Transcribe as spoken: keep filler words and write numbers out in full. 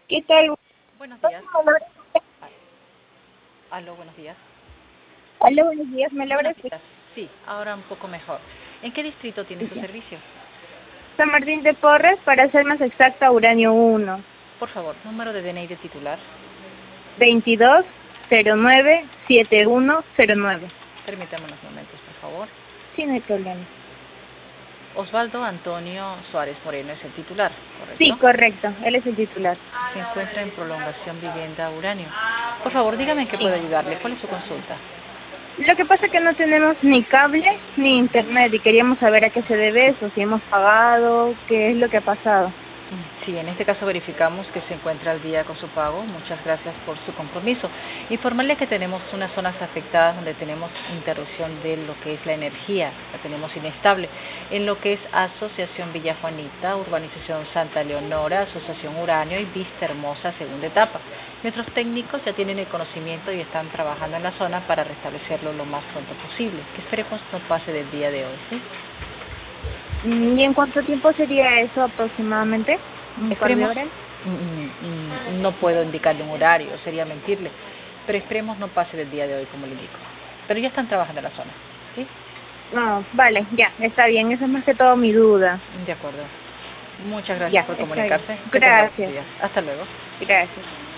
¿Qué tal? Buenos días. Aló, buenos días. Hola, buenos días. ¿Me Buenos logras? días. Sí, ahora un poco mejor. ¿En qué distrito tiene su servicio? San Martín de Porres, para ser más exacta, Uranio uno. Por favor, número de D N I de titular. veintidós cero nueve setenta y uno cero nueve. Permítame unos momentos, por favor. Sí, no hay problema. Osvaldo Antonio Suárez Moreno es el titular, ¿correcto? Sí, correcto. Él es el titular. Se encuentra en prolongación vivienda Uranio. Por favor, dígame en qué Sí. puedo ayudarle. ¿Cuál es su consulta? Lo que pasa es que no tenemos ni cable ni internet y queríamos saber a qué se debe eso, si hemos pagado, qué es lo que ha pasado. Sí, en este caso verificamos que se encuentra al día con su pago. Muchas gracias por su compromiso. Informarle que tenemos unas zonas afectadas donde tenemos interrupción de lo que es la energía, la tenemos inestable. En lo que es Asociación Villa Juanita, Urbanización Santa Leonora, Asociación Uranio y Vista Hermosa, segunda etapa. Nuestros técnicos ya tienen el conocimiento y están trabajando en la zona para restablecerlo lo más pronto posible. Que esperemos no pase del día de hoy, ¿sí? ¿Y en cuánto tiempo sería eso aproximadamente? ¿Un par de Esperemos, horas? mm, mm, no puedo indicarle un horario, sería mentirle, pero esperemos no pase del día de hoy, como le indico. Pero ya están trabajando en la zona, ¿sí? No, vale, ya, está bien. Esa es más que todo mi duda. De acuerdo. Muchas gracias Ya, por está bien. comunicarse. Que tenga buen Gracias, día. Hasta luego. gracias.